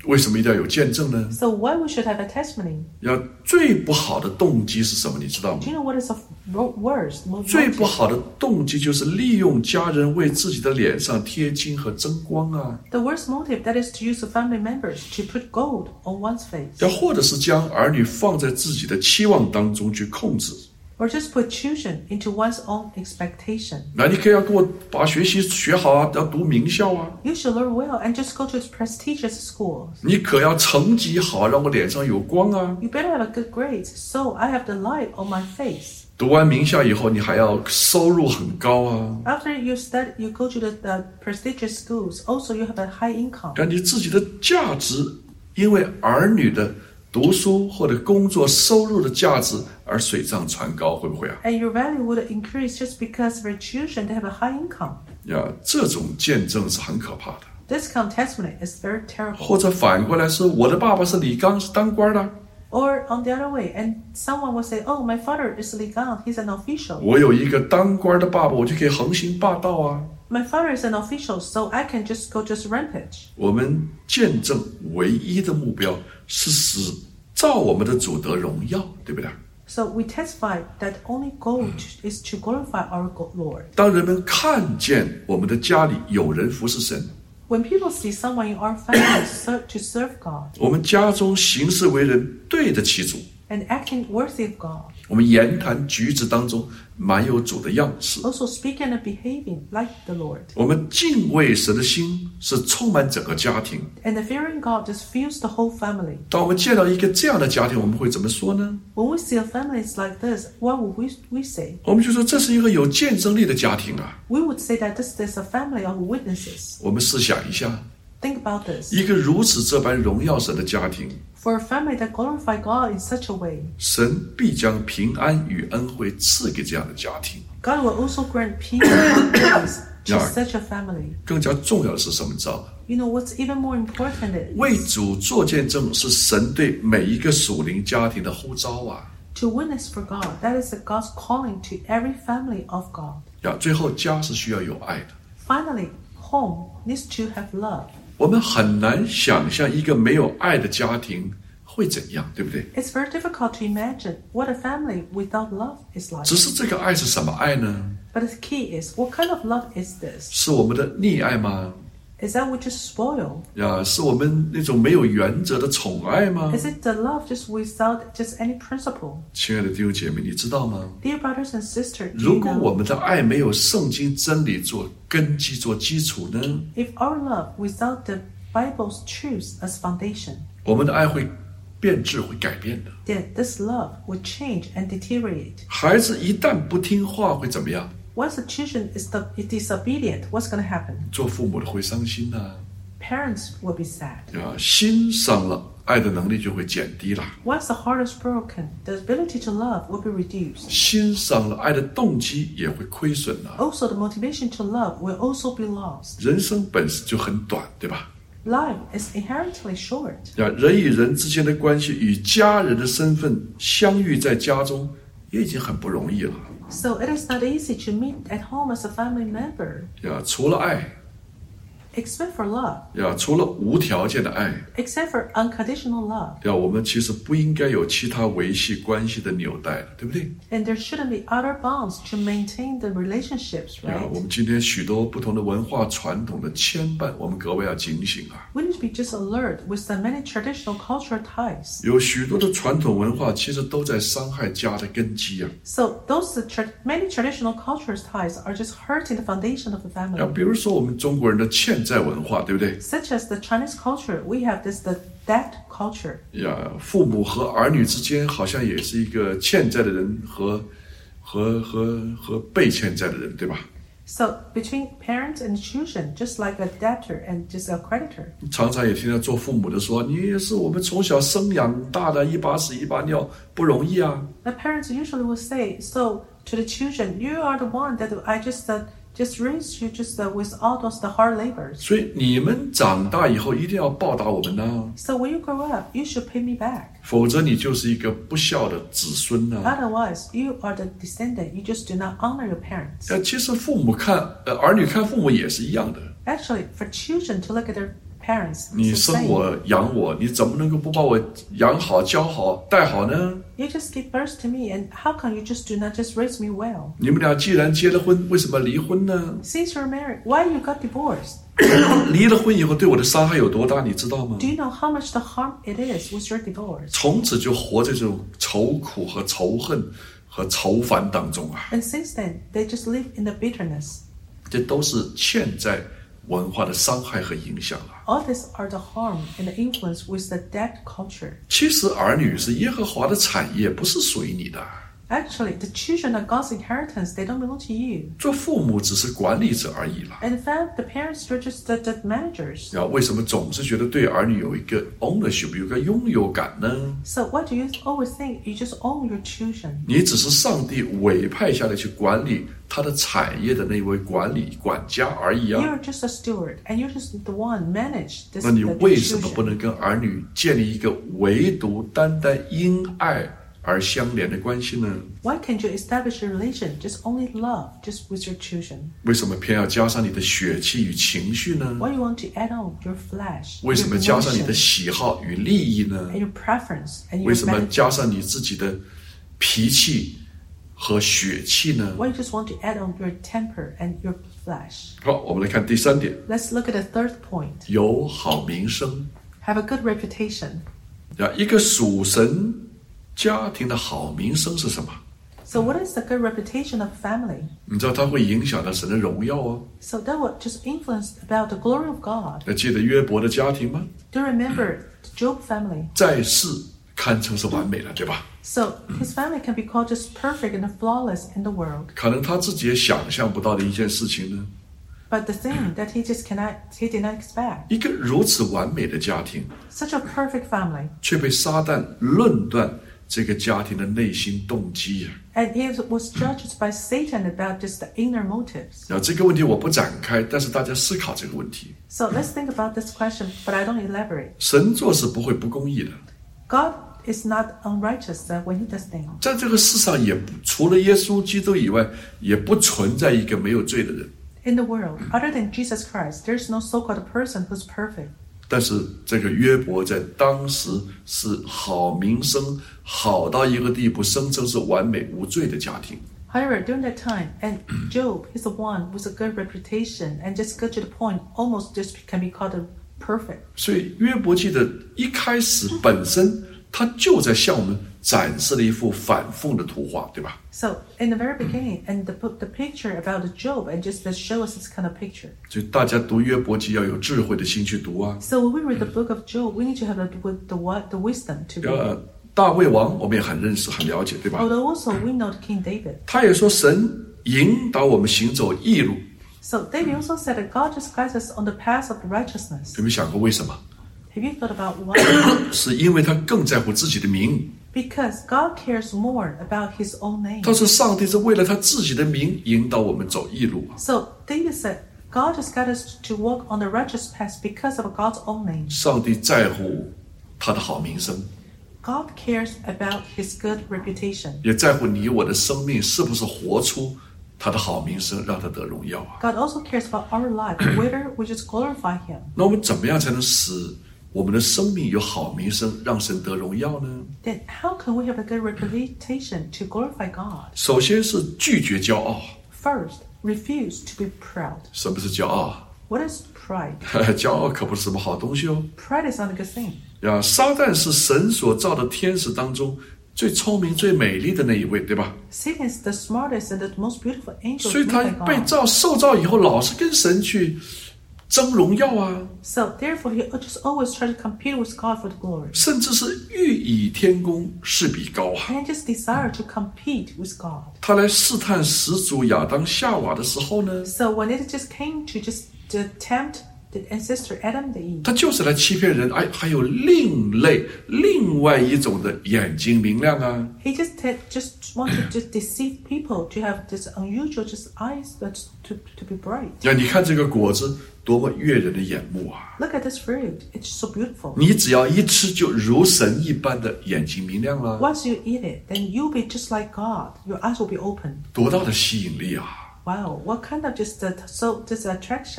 为什么一定要有见证呢？ So why we should have a testimony? 要最不好的动机是什么？你知道吗 Do？ you know what is the worst? 最不 motive? 好的动机就是利用家人为自己的脸上贴金和增光啊， The worst motive, that is to use the family members to put gold on one's face. 要或者是将儿女放在自己的期望当中去控制。 Or just put children into one's own expectation. 那你可以要给我把学习学好啊，要读名校啊， You should learn well and just go to prestigious schools. 你可要成绩好，让我脸上有光啊。 You better have a good grades, so I have the light on my face. 读完名校以后，你还要收入很高啊， After you study, you go to the prestigious schools. Also, you have a high income. 让你自己的价值因为儿女的读书或者工作收入的价值而水涨船高，会不会啊？ And your value would increase just because of your children, they have a high income. 呀，这种见证是很可怕的。 This kind of testimony is very terrible. 或者反过来说，我的爸爸是李刚，是当官的， Or on the other way, and someone will say, "Oh, my father is Li Gang. He's an official. 我有一个当官的爸爸，我就可以横行霸道啊。 My father is an official, so I can just go just rampage." 我们见证唯一的目标是使照我们的主得荣耀，对不对？ So we testify that only goal is to glorify our Lord. 当人们看见我们的家里有人服侍神， When people see someone in our family to serve God 我们家中行事为人对得起主， and acting worthy of God, 我们言谈举止当中满有主的样式， also speaking and behaving like the Lord, 我们敬畏神的心是充满整个家庭。 and the fearing God just fills the whole family. 当我们见到一个这样的家庭，我们会怎么说呢？ When we see a family like this, what would we say? 我们就说这是一个有见证力的家庭啊。 We would say that this is a family of witnesses. 我们试想一下， Think about this. 一个如此这般荣耀神的家庭， For a family that glorify God in such a way, 神必将平安与恩惠赐给这样的家庭。 God will also grant peace and grace to Yeah. such a family. 更加重要的是什么？你知道吗？ You know what's even more important is 为主做见证是神对每一个属灵家庭的呼召啊！ to witness for God. That is God's calling to every family of God. 呀，最后家是需要有爱的。 Finally, home needs to have love. 我们很难想象一个没有爱的家庭会怎样，对不对？ It's very difficult to imagine what a family without love is like. 只是这个爱是什么爱呢？ But the key is, what kind of love is this? 是我们的溺爱吗？ Is that we just spoil? 呀，是我们那种没有原则的宠爱吗？ Is it the love just without just any principle? 亲爱的弟兄姐妹，你知道吗？ Dear brothers and sisters, do 如 you 果我 know 们的爱没有圣经真理做根基、做基础呢？ if our love without the Bible's truth as foundation, 我们的爱会变质、会改变的。 then this love will change and deteriorate. 孩子一旦不听话，会怎么样？ Once the children is disobedient, what's going to happen? 做父母的会伤心呐、 Parents will be sad. 心伤了，爱的能力就会减低了。 Once the heart is broken, the ability to love will be reduced. 心伤了，爱的动机也会亏损了。 Also, the motivation to love will also be lost. 人生本身就很短，对吧？ Life is inherently short. 人与人之间的关系，与家人的身份相遇在家中，也已经很不容易了。 So it is not easy to meet at home as a family member. 除了爱， Except for love, 除了无条件的爱， except for unconditional love. 我们其实不应该有其他维系关系的纽带了，对不对？ And there shouldn't be other bonds to maintain the relationships, 我 right? 们今天许多不同的文化传统的牵绊，我们格外要警醒啊！ We need to be just alert with the many traditional cultural ties. 有许多的传统文化其实都在伤害家的根基啊！ So those many traditional cultural ties are just hurting the foundation of the family. 比如说我们中国人的欠债文化，对不对？ Such as the Chinese culture, we have the debt culture. 父母和儿女之间好像也是一个欠债的人和被欠债的人，对吧？ So between parents and children, just like a debtor and just a creditor. 常常也听到做父母的说：“你也是我们从小生养大的，一把屎一把尿，不容易啊。” The parents usually will say, so to the children, you are the one that I just raised you just with all those the hard labors. 所以你们长大以后一定要报答我们呐、 So when you grow up, you should pay me back. 否则你就是一个不孝的子孙呐、 Otherwise, you are the descendant. You just do not honor your parents. 其实父母看儿女看父母也是一样的。 Actually, for children to look at their parents. 你 It's the 生 same. 我养我，你怎么能够不把我养好、教好、带好呢？ You just give birth to me, and how come you just do not just raise me well? 你们俩既然结了婚，为什么离婚呢？ Since you're married, why you got divorced? 离了婚以后对我的伤害有多大，你知道吗？ Do you know how much the harm it is with your divorce? 从此就活在这种愁苦和仇恨和愁烦当中啊！ And since then, they just live in the bitterness. 这都是欠债文化的伤害和影响啊！ All these are the harm and the influence with the debt culture. 其实儿女是耶和华的产业，不是属于你的。 Actually, the children are God's inheritance. They don't belong to you. 做父母只是管理者而已了。 And in fact, the parents are just the managers. 然后为什么总是觉得对儿女有一个 ownership， 有个拥有感呢？ So why do you always think you just own your children? 你只是上帝委派下来去管理他的产业的那位管家而已啊。 You're just a steward, and you're just the one manage this 那你 the 为什么 children. 不能跟儿女建立一个唯独单单因爱而相连的关系呢？ Why can't you establish a relation, just only love, just with your children? 为什么偏要加上你的血气与情绪呢？ Why you want to add on your flesh, 为 your 什么加上你的 emotion, 喜好与利益呢？ and your preference, and 为 your 什么 benefit? 加上你自己的脾气和血气呢？ Why you just want to add on your temper and your flesh? 好，我们来看第三点， Let's look at the third point. 有好名声。 Have a good reputation. 一个属神家庭的好名声是什么？ So what is the good reputation of family? 你知道它会影响到神的荣耀哦。 So that will just influence about the glory of God. 还记得约伯的家庭吗？ Do you remember the Job family? 在世堪称是完美了，对吧？ So his family can be called just perfect and flawless in the world. 可能他自己也想象不到的一件事情呢， But the thing that he did not expect, 一个如此完美的家庭， such a perfect family, 却被撒旦论断这个家庭的内心动机啊。 and he was judged by Satan about just the inner motives. 然后这个问题我不展开，但是大家思考这个问题。 So let's think about this question, but I don't elaborate. 神做事不会不公义的， God is not unrighteous when he does things. 在这个世上也不除了耶稣基督以外，也不存在一个没有罪的人。 In the world, other than Jesus Christ, there's no so-called person who's perfect. 但是这个约伯在当时是好名声，好到一个地步，声称是完美无罪的家庭。 However, during that time, and Job is the one with a good reputation and just got to the point, almost just can be called perfect. 所以约伯记的一开始本身，他就在向我们展示了一幅反讽的图画，对吧？ So in the very beginning, and the picture about Job, and just to show us this kind of picture. 所以大家读约伯记要有智慧的心去读啊。 So when we read the book of Job, we need to have the wisdom to read. 大卫王我们也很认识、很了解，对吧？ Although also we know King David. 他也说神引导我们行走义路， So David also said that God just guides us on the path of righteousness. 有没有想过为什么？ Have you thought about why? 是因为他更在乎自己的名。 Because God cares more about His own name. 他说上帝是为了他自己的名引导我们走义路啊。 So David said, God just got us to walk on the righteous path because of God's own name. 上帝在乎他的好名声， God cares about His good reputation. 也在乎你我的生命是不是活出他的好名声，让他得荣耀啊。 God also cares about our life, whether we just glorify Him. 那我们怎么样才能使我们的生命有好名声，让神得荣耀呢？ Then how can we have a good reputation to glorify God? 首先是拒绝骄傲。 First, refuse to be proud. 什么是骄傲？ What is pride? 骄傲可不是什么好东西哦。 Pride is not a good thing. 撒旦是神所造的天使当中最聪明、最美丽的那一位，对吧？ Satan is the smartest and the most beautiful angel 所以 made 他 by 被 God. 受造以后，老是跟神去争荣耀啊， So therefore, he just always try to compete with God for the glory. 甚至是欲以天公试比高啊。 And just desire to compete with God. 他来试探始祖亚当夏娃的时候呢， So when it just came to just to tempt the ancestor Adam and Eve, 他就是来欺骗人。还有另外一种的眼睛明亮啊。 he just wanted to deceive people to have this unusual just eyes that to be bright. 你看这个果子多么悦人的眼目啊！ Look at this fruit; it's so beautiful. 你只要一吃，就如神一般的眼睛明亮了， Once you eat it, then you'll be just like God. Your eyes will be open. 多大的吸引力啊！ Wow, what kind of just this attraction?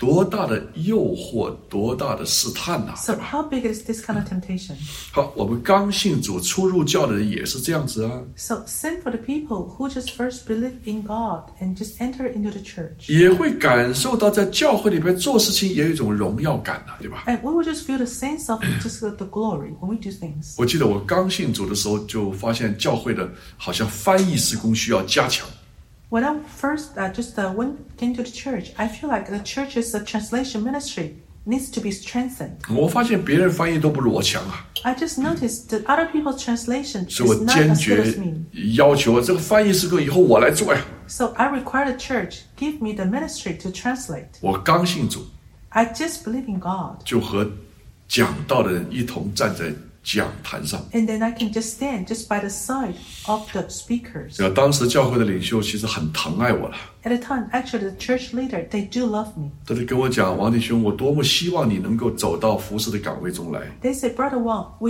多大的诱惑，多大的试探呐、 So how big is this kind of temptation? 好，我们刚信主初入教的人也是这样子啊， So same for the people who just first believe in God and just enter into the church. 也会感受到在教会里边做事情也有一种荣耀感呐、对吧？ And we will just feel the sense of just the glory when we do things. 我记得我刚信主的时候，就发现教会的好像翻译事工需要加强。 When I first came to the church, I feel like the church's translation ministry needs to be strengthened. 我发现别人翻译都不如我强啊， I just noticed that other people's translation 所以我 is not 坚 as good 决 as me. 要求这个翻译事工以后我来做呀。 So I require the church give me the ministry to translate. 我刚信主， I just believe in God. 就和讲道的人一同站在讲坛上。 And then I can just stand just by the side of the speakers. 当时教会的领袖其实很疼爱我了， At the time, actually, the church leader, they do love me. 他就跟我讲：“王弟兄，我多么希望你能够走到服侍的岗位中来。 They say, Brother Wang, we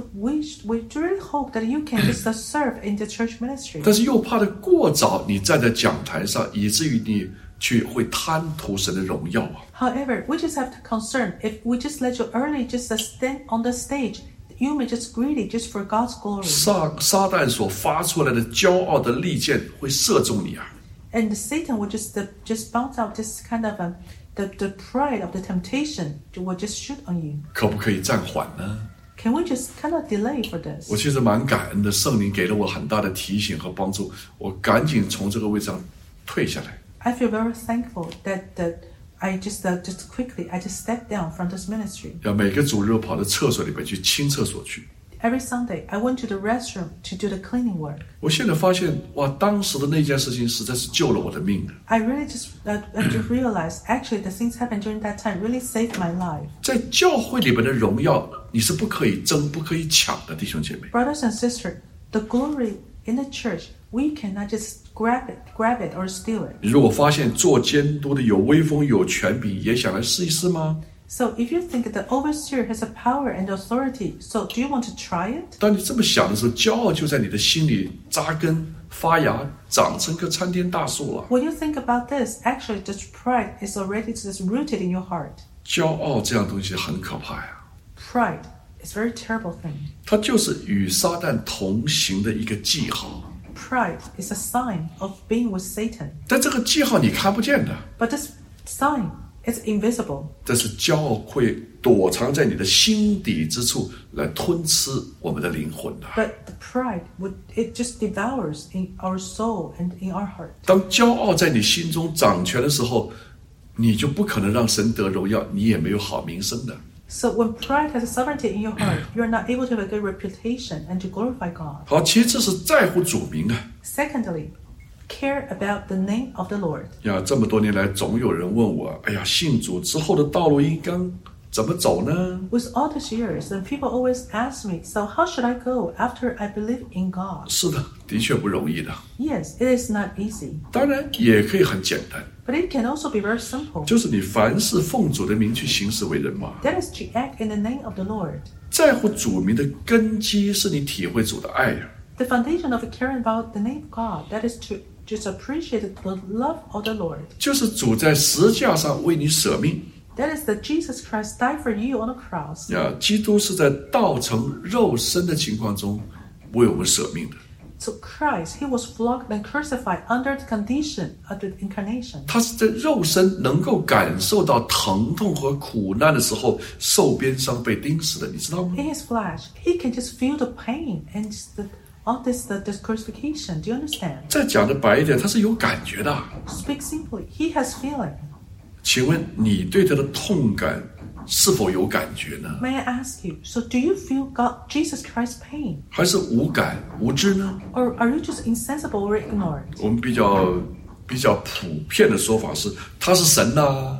really hope that you can just serve in the church ministry. 但是又怕的过早，你站在讲台上，以至于你去会贪图神的荣耀啊。 However, we just have to concern if we just let you early just stand on the stage, you may just greedy just for God's glory. 撒旦所发出来的骄傲的利箭会射中你啊！ And Satan will just bounce out this kind of the pride of the temptation will just shoot on you. 可不可以暂缓呢？ Can we just kind of delay for this? 我其实蛮感恩的，圣灵给了我很大的提醒和帮助，我赶紧从这个位置上退下来。 I feel very thankful that I just quickly I just stepped down from this ministry. 要每个主日跑到厕所里边去清厕所去。 Every Sunday, I went to the restroom to do the cleaning work. 我现在发现，哇，当时的那件事情实在是救了我的命的。 I really just realized actually the things happened during that time really saved my life. 在教会里边的荣耀，你是不可以争、不可以抢的，弟兄姐妹。 Brothers and sisters, the glory in the church, we cannot just grab it or steal it. 你如果发现做监督的有威风、有权柄，也想来试一试吗？ So if you think that the overseer has a power and authority, so do you want to try it? 当你这么想的时候，骄傲就在你的心里扎根、发芽，长成棵参天大树了。 When you think about this, actually just pride is already just rooted in your heart. 骄傲这样东西很可怕呀， Pride is a very terrible thing. 它就是与撒旦同行的一个记号。 Pride is a sign of being with Satan. 但这个记号你看不见的， But this sign is invisible. 但是骄傲会躲藏在你的心底之处，来吞吃我们的灵魂的。 But the pride, it just devours in our soul and in our heart. 当骄傲在你心中掌权的时候，你就不可能让神得荣耀，你也没有好名声的。 So when pride has a sovereignty in your heart, you are not able to have a good reputation and to glorify God. 好，其次是在乎主名啊。 Secondly, care about the name of the Lord. 呀，这么多年来，总有人问我，哎呀，信主之后的道路应该怎么走呢？ With all these years, and people always ask me, so how should I go after I believe in God? 是的，的确不容易的。 Yes, it is not easy, 当然也可以很简单， but it can also be very simple. 就是你凡事奉主的名去行事为人嘛。 That is to act in the name of the Lord. 在乎主名的根基是你体会主的爱呀。 The foundation of caring about the name of God, that is to just appreciate the love of the Lord. 就是主在十架上为你舍命 That is that Jesus Christ died for you on the cross. 呀。基督是在道成肉身的情况中为我们舍命的。 So Christ, he was flogged and crucified under the condition of the incarnation. 他是在肉身能够感受到疼痛和苦难的时候受鞭伤被钉死的，你知道吗？ In his flesh, he can just feel the pain and all this crucifixion. Do you understand? 再讲的白一点，他是有感觉的。 Speak simply, he has feeling. 请问你对他的痛感是否有感觉呢？ May I ask you, so do you feel Jesus Christ's pain? 还是无感无知呢？ Or are you just insensible or ignorant? 我们比较普遍的说法是，他是神呐、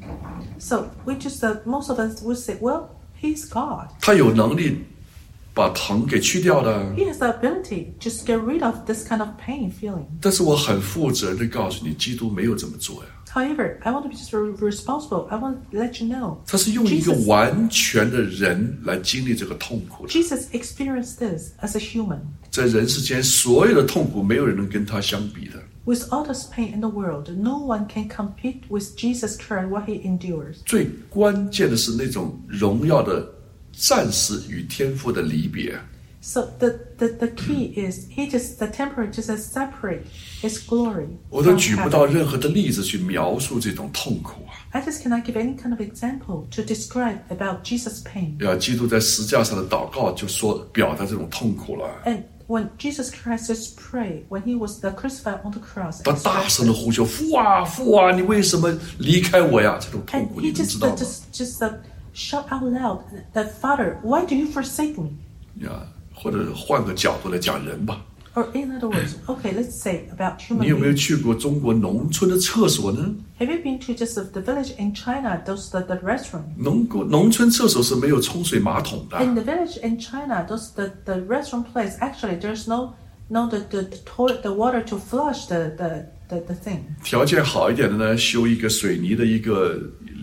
So we just, most of us would say, well, he's God. 他有能力把疼给去掉的。 He has the ability to just get rid of this kind of pain feeling. 但是我很负责任的告诉你，基督没有这么做呀。 However, I want to be just responsible. I want to let you know. 他是用一个完全的人来经历这个痛苦的。 Jesus experienced this as a human. 在人世间，所有的痛苦，没有人能跟他相比的。 With all this pain in the world, no one can compete with Jesus Christ what he endures. 最关键的是那种荣耀的暂时与天父的离别。 So the key is the temporary just separate his glory. 我都举不到任何的例子去描述这种痛苦啊。 I just cannot give any kind of example to describe about Jesus' pain. 基督在十字架上的祷告就表达这种痛苦了。 And when Jesus Christ just prayed, when he was crucified on the cross, 他大声的呼求：父啊，父啊，你为什么离开我呀？这种痛苦， and 你 he 们知道吗？ just shout out loud that Father, why do you forsake me? 或者换个角度来讲人吧。 Or in other words, okay, let's say about human 你有没有 beings. 去过中国农村的厕所呢？ Have you been to just the village in China, the restroom? 农村厕所是没有冲水马桶的。 In the village in China, the restroom place, actually there's no the toilet, the water to flush the thing. 条件好一点的呢，修一个水泥的一个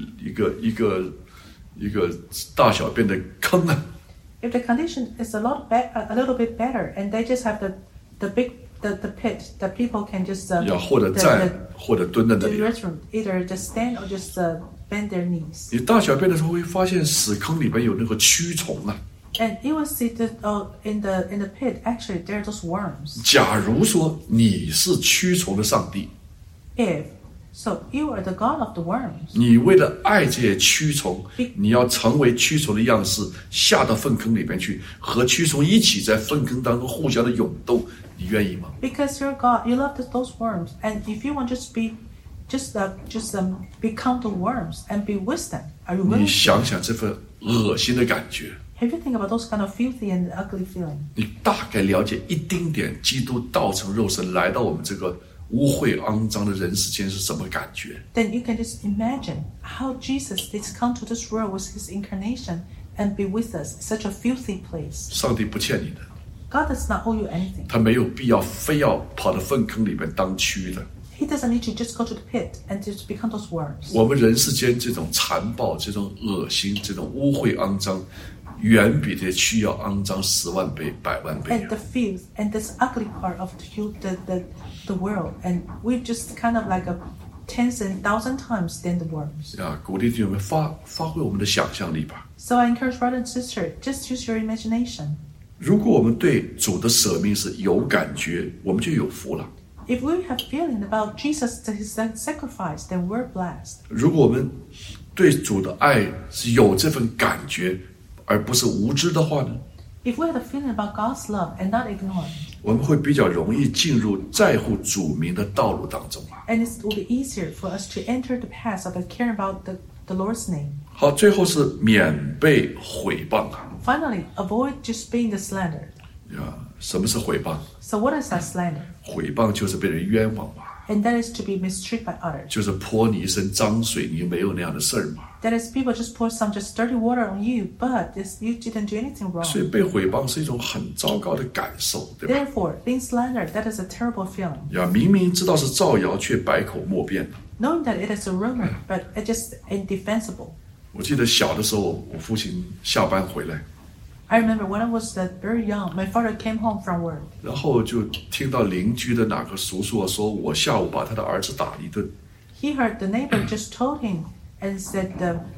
大小便的坑啊。 If the condition is a little bit better, and they just have the big pit that people can just 或者站或者蹲在那 the 里。 restroom, either just stand or just bend their knees. 你大小便的时候会发现屎坑里边有那个蛆虫啊。 And you will see that in the pit, actually there are those worms. 假如说你是蛆虫的上帝， So you are the God of the worms. 你为了爱这些蛆虫，你要成为蛆虫的样式，下到粪坑里边去，和蛆虫一起在粪坑当中互相的涌动，你愿意吗？ Because you're God, you love those worms, and if you want to become the worms and be with them, are you 你 willing? 想想这份恶心的感觉， Have you think about those kind of filthy and ugly feeling? 你大概了解一丁点基督道成肉身来到我们这个污秽肮脏的人世间是什么感觉？ Then you can just imagine how Jesus did come to this world with his incarnation and be with us, such a filthy place. 上帝不欠你的， God does not owe you anything. 他没有必要非要跑到粪坑里边当蛆的。 He doesn't need to just go to the pit and just become those worms. 我们人世间这种残暴、这种恶心、这种污秽肮脏，远比这蛆要肮脏10万倍、100万倍。 And the filth and this ugly part of the world, and we're just kind of like 10,000 and 1,000 times than the worms. 鼓励弟兄们发挥我们的想象力吧。 So I encourage brother and sister, just use your imagination. 如果我们对主的舍命是有感觉，我们就有福了。 If we have feeling about Jesus, his sacrifice, then we're blessed. 如果我们对主的爱是有这份感觉，而不是无知的话呢？ If we have a feeling about God's love and not ignorant, 我们会比较容易进入在乎主名的道路当中啊。 and it will be easier for us to enter the path of caring about the Lord's name. 好，最后是免被毁谤啊。 Finally, avoid just being the slander. 什么是毁谤？ So what is that slander? 毁谤就是被人冤枉嘛， And that is to be mistreated by others. 就是泼你一身脏水，你没有那样的事儿嘛。 That is, people just pour some just dirty water on you, but you didn't do anything 所以 wrong. 被毁谤是一种很糟糕的感受，对吧？ Therefore, being slandered, that is a terrible feeling. 明明知道是造谣，却百口莫辩。 Knowing that it is a rumor, but it's just indefensible. 我记得小的时候，我父亲下班回来， I remember when I was very young, my father came home from work. 然后就听到邻居的哪个叔叔说，我下午把他的儿子打了一顿。 He heard the neighbor just told him and said,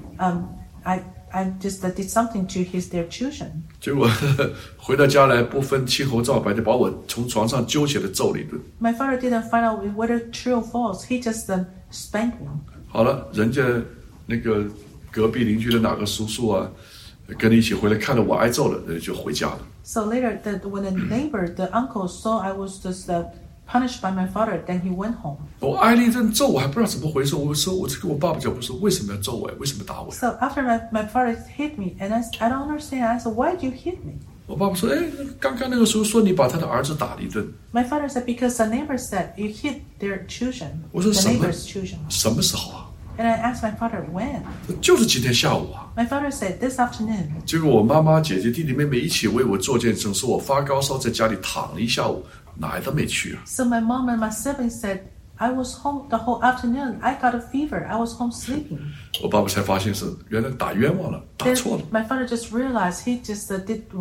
I just did something to their children. 结果回到家来不分青红皂白，就把我从床上揪起来揍了一顿。 My father didn't find out whether true or false. He just spanked me. 好了，人家那个隔壁邻居的哪个叔叔啊，跟你一起回来，看到我挨揍了，人家就回家了。 So later, when the neighbor, the uncle saw I was just punished by my father, then he went home. 我挨了一顿揍，我还不知道怎么回事。我说，我跟我爸爸讲，我说为什么要揍我？为什么打我？ So after my father hit me, and I don't understand. I said, why did you hit me? 我爸爸说，刚刚那个叔叔说你把他的儿子打了一顿。 My father said, because the neighbor said you hit their children, 我说 the 什么 neighbor's children. 什么时候啊？ And I asked my father, when? 就是今天下午啊。 My father said, this afternoon. 结果我妈妈、姐姐、弟弟、妹妹一起为我做见证，说我发高烧，在家里躺了一下午，哪里都没去啊。 So my mom and my siblings said, I was home the whole afternoon. I got a fever. I was home sleeping. 我爸爸才发现是原来打冤枉了，打 Then 错了。 my father just realized he just did wrong.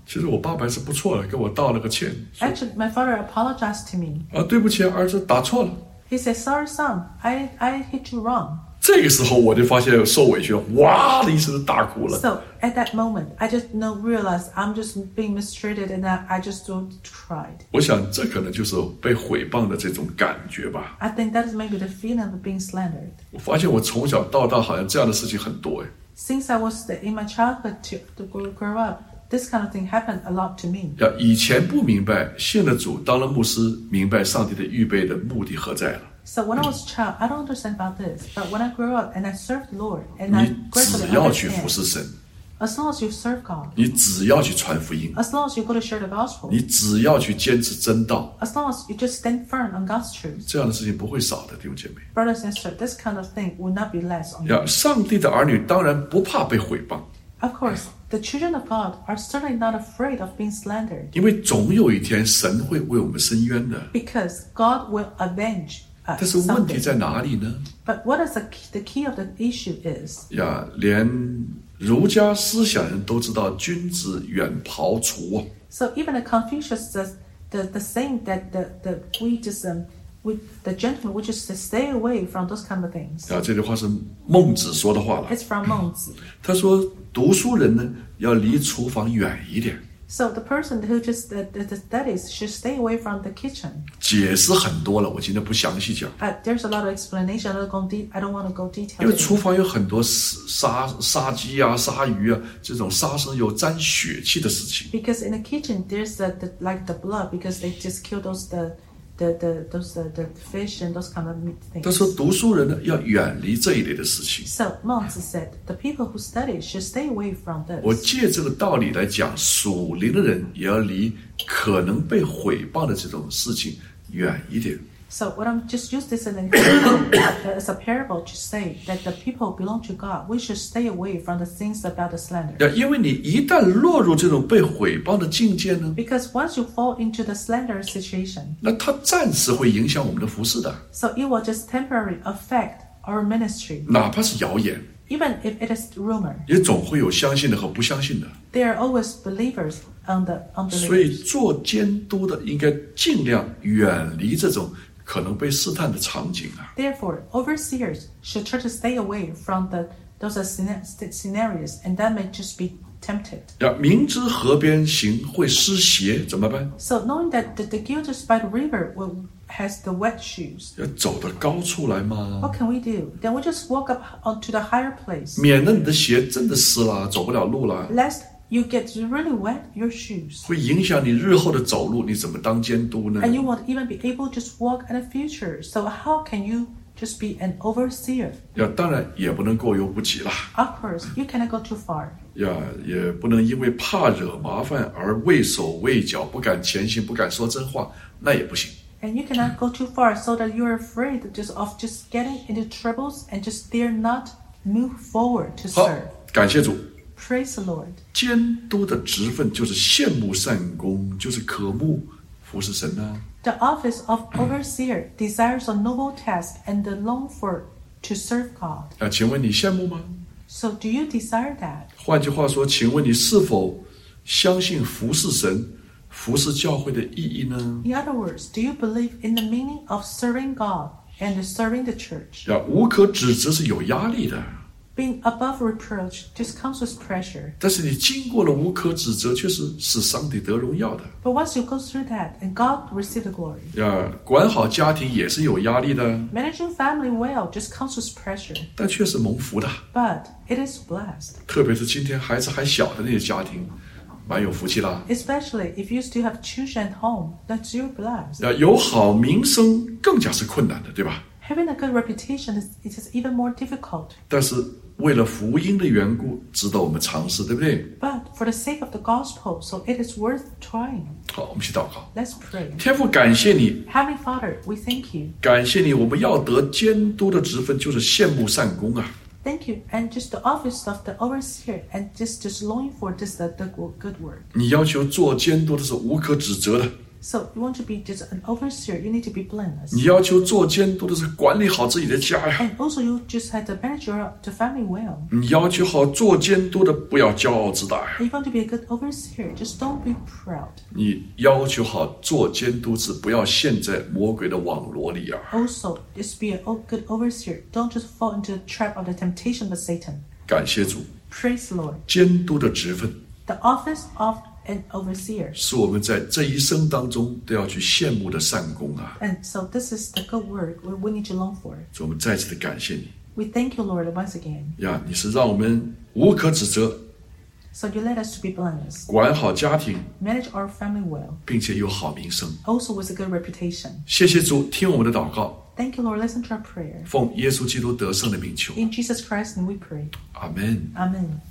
其实我爸爸是不错的，给我道了个歉。 Actually, my father apologized to me. 对不起，儿子打错了。 He said, "Sorry, son, I hit you wrong." 这个时候我就发现受委屈了，哇的一声大哭了。 So at that moment, I just realized I'm just being mistreated, and I just cried. 我想这可能就是被诽谤的这种感觉吧。 I think that is maybe the feeling of being slandered. 我发现我从小到大好像这样的事情很多。 Since I was in my childhood to grow up, this kind of thing happened a lot to me. 以前不明白，信了主，当了牧师，明白上帝的预备的目的何在了。 So when I was a child, I don't understand about this. But when I grew up and I served the Lord, and I 你 gradually 只要去服 understand, 侍神， as long as you serve God, 你只要去传福音， as long as you go to share the gospel, 你只要去坚持真道， as long as you just stand firm on God's truth, 这样的事情不会少的，弟兄姐妹。 brothers and sisters, this kind of thing will not be less on you. 上帝的儿女当然不怕被毁谤， Of course, the children of God are certainly not afraid of being slandered, 因为总有一天神会为我们伸冤的。 because God will avenge 但是问题 something. 在哪里呢？ But what is the key of the issue is? 连儒家思想人都知道君子远庖厨啊。 So even the Confucius says the saying that the gentleman would just stay away from those kind of things. 这句话是孟子说的话了。 It's from Mengzi. 他说，读书人呢要离厨房远一点。 So the person who just studies should stay away from the kitchen. 解释很多了，我今天不详细讲。 There's a lot of explanation. I don't want to go 因为 detailed. 厨房有很多杀鸡啊、杀鱼啊这种杀生有沾血气的事情。 Because in the kitchen there's like the blood, because they just kill those the fish and those kind of things. 他说，读书人呢要远离这一类的事情。 So Mengzi said the people who study should stay away from 我 this. 借这个道理来讲，属灵的人也要离可能被毁谤的这种事情远一点。 So what I'm just use this as an example, as a parable to say that the people who belong to God, we should stay away from the things about the slander. 因为你一旦落入这种被毁谤的境界呢， Because once you fall into the slander situation, 那它暂时会影响我们的服侍的， so it will just temporarily affect our ministry. 哪怕是谣言， Even if it is rumor, 也总会有相信的和不相信的。 there are always believers and the 所以 unbelievers. 做监督的应该尽量远离这种可能被试探的场景啊。 Therefore, overseers should try to stay away from those scenarios, and that may just be tempted. 明知河边行会湿鞋怎么办？ So knowing that the guilders by the river has the wet shoes, 要走到高处来吗？ what can we do? Then we just walk up onto the higher place, 免得你的鞋真的湿了，走不了路了， lest you get really wet your shoes, 会影响你日后的走路，你怎么当监督呢？ and you won't even be able to just walk in the future. So how can you just be an overseer? 当然也不能过犹不及啦， Of course, you cannot go too far. 也不能因为怕惹麻烦而畏手畏脚，不敢前行，不敢说真话，那也不行。 And you cannot go too far so that you're afraid of just getting into troubles and just dare not move forward to 好 serve. 感谢主。 Praise the Lord. 监督的职分就是羡慕善功，就是渴慕服侍神啊。 The office of overseer desires a noble task and the long for to serve God. 请问你羡慕吗？ So do you desire that? 换句话说，请问你是否相信服侍神、服侍教会的意义呢？ In other words, do you believe in the meaning of serving God and serving the church? 无可指责是有压力的， Being above reproach just comes with pressure. 但是你经过了无可指责，却是使上帝得荣耀的。 But once you go through that, and God receive the glory. 管好家庭也是有压力的， Managing family well just comes with pressure. 但却是蒙福的。 But it is blessed. 特别是今天孩子还小的那些家庭，蛮有福气啦。 Especially if you still have children at home, that's you're blessed. 有好名声更加是困难的，对吧？ Having a good reputation is even more difficult. 但是为了福音的缘故，值得我们尝试，对不对？ But for the sake of the gospel, so it is worth trying. 好，我们去祷告。 Let's pray. 天父，感谢你， Heavenly Father, we thank you. 感谢你，我们要得监督的职分，就是羡慕善功啊。 Thank you. And just the office of the overseer and just longing for this the good work. 你要求做监督的是无可指责的， So you want to be just an overseer, you need to be blameless. 你要求做监督的是管理好自己的家呀。 And also you just have to manage the family well. 你要求好做监督的不要骄傲自大呀。 If you want to be a good overseer, just don't be proud. 你要求好做监督是不要陷在魔鬼的网罗里啊。 Also, just be a good overseer. Don't just fall into the trap of the temptation of Satan. 感谢主， Praise the Lord. 监督的职分 The office of an overseer. 是我们在这一生当中都要去羡慕的善功啊。 And so this is the good work we need to long for. 所以我们再次的感谢你 We thank you, Lord, once again. 呀，你是让我们无可指责， So you led us to be blameless, 管好家庭， manage our family well, 并且有好名声。 also with a good reputation. 谢谢主，听我们的祷告， Thank you, Lord. Listen to our prayer. 奉耶稣基督得胜的名求， In Jesus Christ's name we pray. 阿门。 Amen.